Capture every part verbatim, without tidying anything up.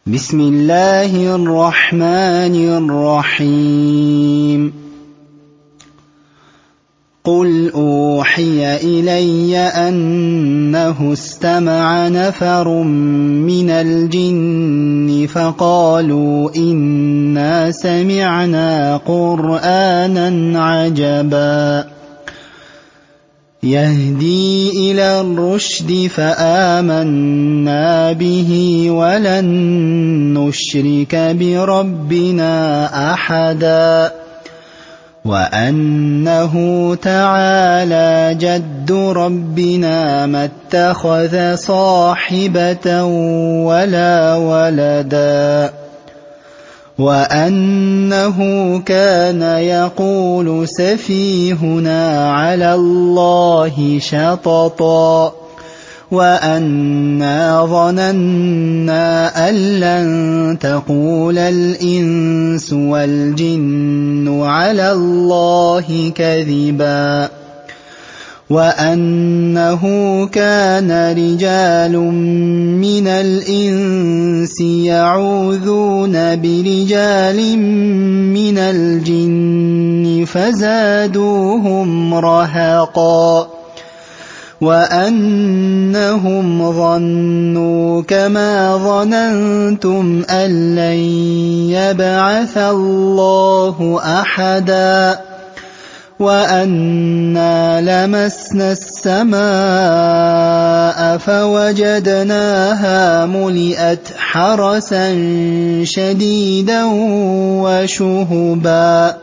بسم الله الرحمن الرحيم قل أوحي إلي أنه استمع نفر من الجن فقالوا إنا سمعنا قرآنا عجبا يهدي إلى الرشد فآمنا به ولن نشرك بربنا أحدا وأنه تعالى جد ربنا ما اتخذ صاحبة ولا ولدا وأنه كان يقول سفيهنا على الله شططا وأنا ظننا أن لن تقول الإنس والجن على الله كذبا وأنه كان رجال من الإنس يعوذون برجال من الجن فزادوهم رهقا وأنهم ظنوا كما ظننتم أن لن يبعث الله أحدا وأنا لمسنا السماء فوجدناها ملئت حرسا شديدا وشهبا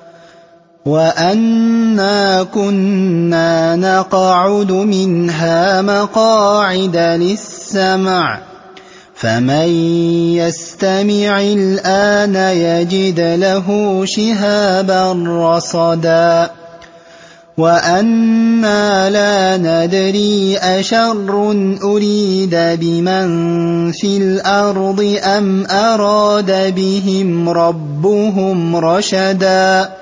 وأنا كنا نقعد منها مقاعد للسمع فمن يستمع الآن يجد له شهابا رصدا وأنا لا ندري أشر أريد بمن في الأرض أم أراد بهم ربهم رشدا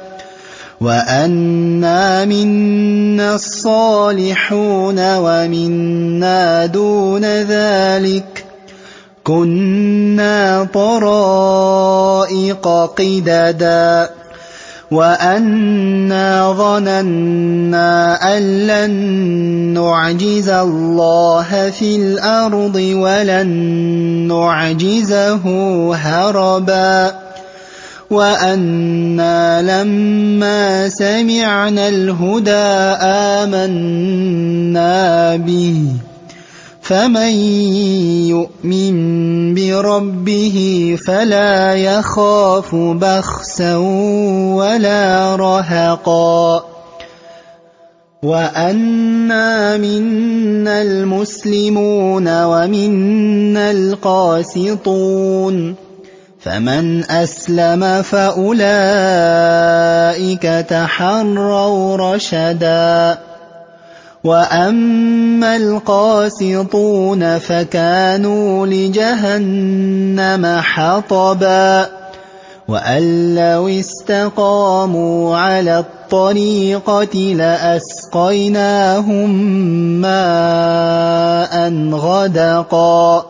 وأنا منا الصالحون ومنا دون ذلك كنا طرائق قددا وأنا ظننا أن لن نعجز الله في الأرض ولن نعجزه هربا وأنا لما سمعنا الهدى آمنا به فمن يؤمن بربه فلا يخاف بخسا ولا رهقا وأنا منا المسلمون ومنا القاسطون فمن أسلم فأولئك تحروا رشدا وأما القاسطون فكانوا لجهنم حطبا وأن لو استقاموا على الطريقة لأسقيناهم ماء غدقا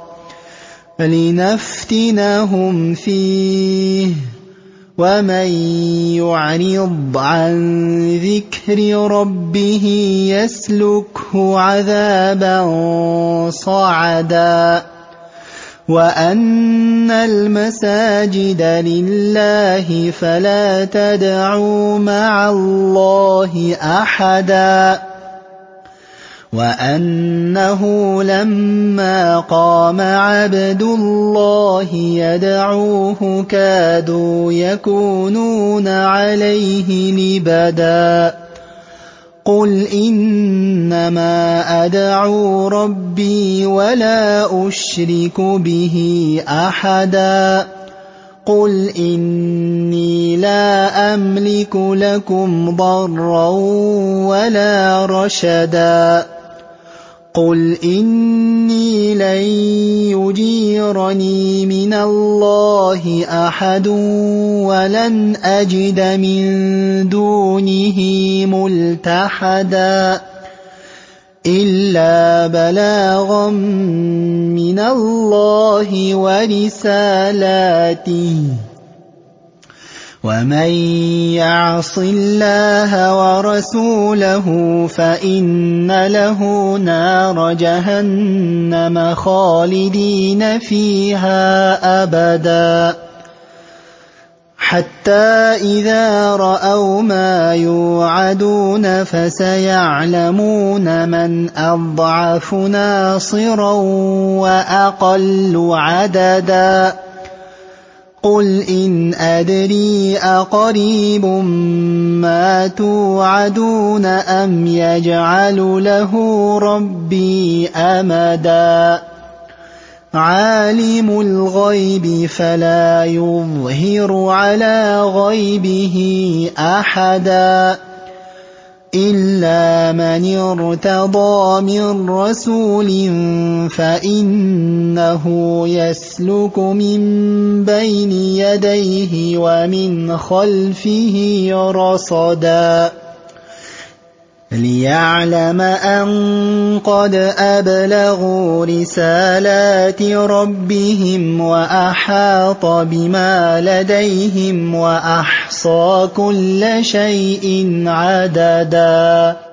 لنفتنهم فيه ومن يعرض عن ذكر ربه يسلكه عذابا صعدا وأن المساجد لله فلا تدعوا مع الله أحدا وأنه لما قام عبد الله يدعوه كادوا يكونون عليه لبدا قل إنما أدعو ربي ولا أشرك به أحدا قل إني لا أملك لكم ضرا ولا رشدا قل إني لن يجيرني من الله أحد ولن أجد من دونه ملتحدا إلا بلاغا من الله ورسالاته ومن يعص الله ورسوله فإن له نار جهنم خالدين فيها أبدا حتى إذا رأوا ما يوعدون فسيعلمون من أضعف ناصرا وأقل عددا قل إن أدري أقريب ما توعدون أم يجعل له ربي أمدا عالم الغيب فلا يظهر على غيبه أحدا إلا من ارتضى من رسول فإنه يسلك من بين يديه ومن خلفه رصدا ليعلم أن قد أبلغوا رسالات ربهم وأحاط بما لديهم وأحصى كل شيء عددا